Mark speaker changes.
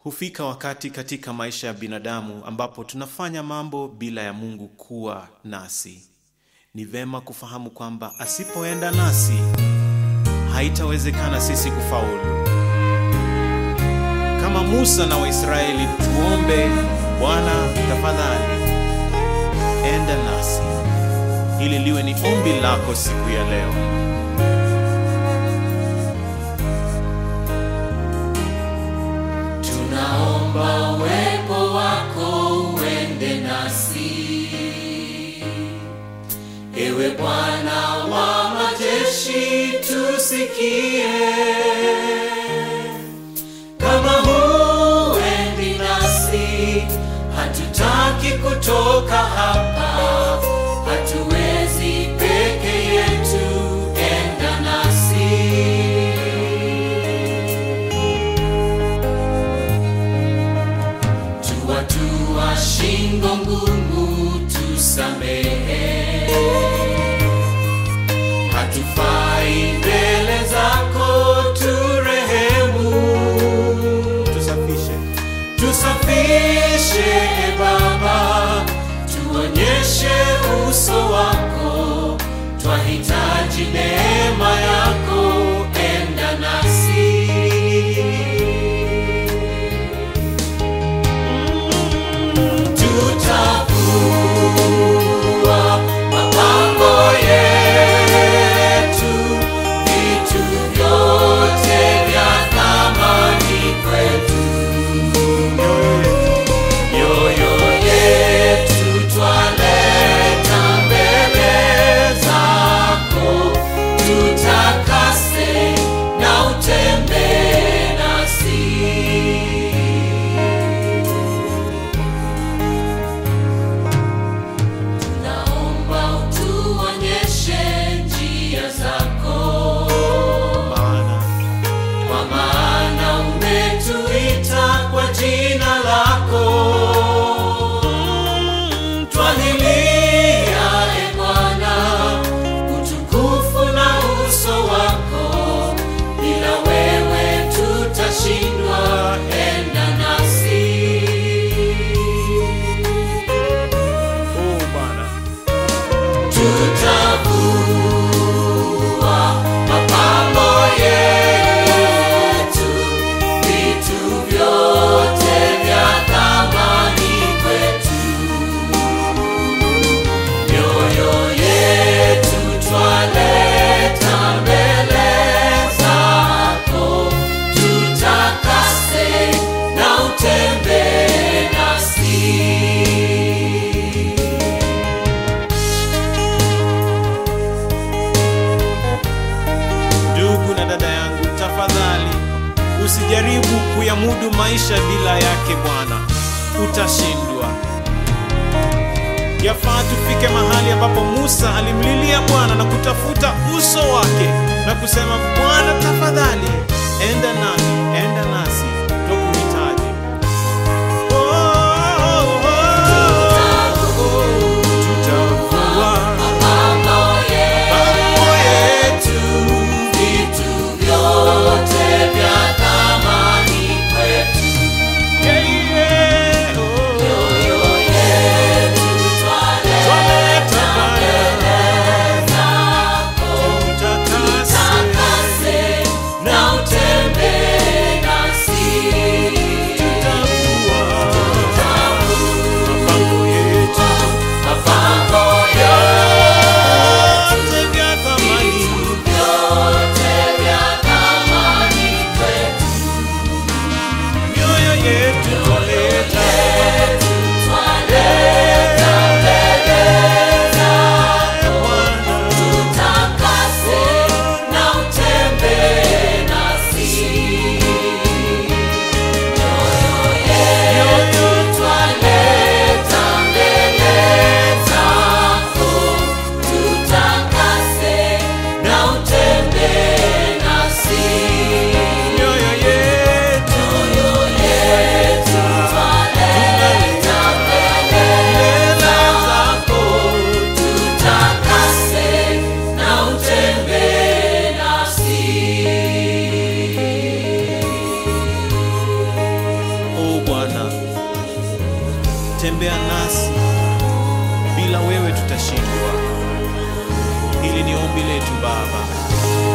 Speaker 1: Hufika wakati katika maisha ya binadamu ambapo tunafanya mambo bila ya Mungu kuwa nasi. Ni vema kufahamu kwamba asipoenda nasi, haitawezekana sisi kufaulu. Kama Musa na Waisraeli, tuombe, Bwana tafadhali, enda nasi. Hili liwe ni ombi lako siku ya leo.
Speaker 2: Tunaomba uwepo wako uende nasi, ewe Bwana wa majeshi, tusikie. Kama huendi nasi, hatutaki kutoka hapa, hatuwezi peke yetu, enda nasi. Tuwatua shingo ngumu, tusamehe, hatufai mbele zako, turehemu. Tusafishe e Baba, tuonyeshe uso wako, twahitaji neema yako, enda nasi. Tutavua mapambo yetu, vitu vyote vya thamani kwetu. Mioyo yetu twaleta mbele zako, tutakase na utembee nasi. Tunaomba utuonyeshe njia zako, kwa maana umetuita kwa jina lako. Twahilia e Bwana, utukufu na uso wako, bila wewe tutashindwa, enda nasi. Tutavua mapambo yetu, vitu vyote vya thamani kwetu. Mioyo yetu twaleta mbele zako, tutakase na utembee nasi.
Speaker 1: Ndugu na dada yangu, tafadhali usijaribu kuyamudu maisha bila yake Bwana, utashindwa. Yafaa tufike mahali ambapo Musa alimlilia Bwana na kutafuta uso wake na kusema, Bwana tafadhali, enda nami, enda nasi, tukuhitaji. Tutavua
Speaker 2: Mapambo yetu, vitu vyote vya thamani kwetu. Mioyo yetu twaleta mbele zako, tutakase na utembee nasi. Tutavua mapambo yetu, vitu vyote vya thamani kwetu.
Speaker 1: mioyo yetu twaleta
Speaker 2: Twaleta mbele zako, tutakase na utembee nasi. Mioyo yetu twaleta mbele zako, tutakase na utembee nasi.
Speaker 1: mioyo yetu
Speaker 2: Mioyo yetu
Speaker 1: Bwana, tembea nasi, bila wewe tutashindwa. Hili ni ombi letu Baba.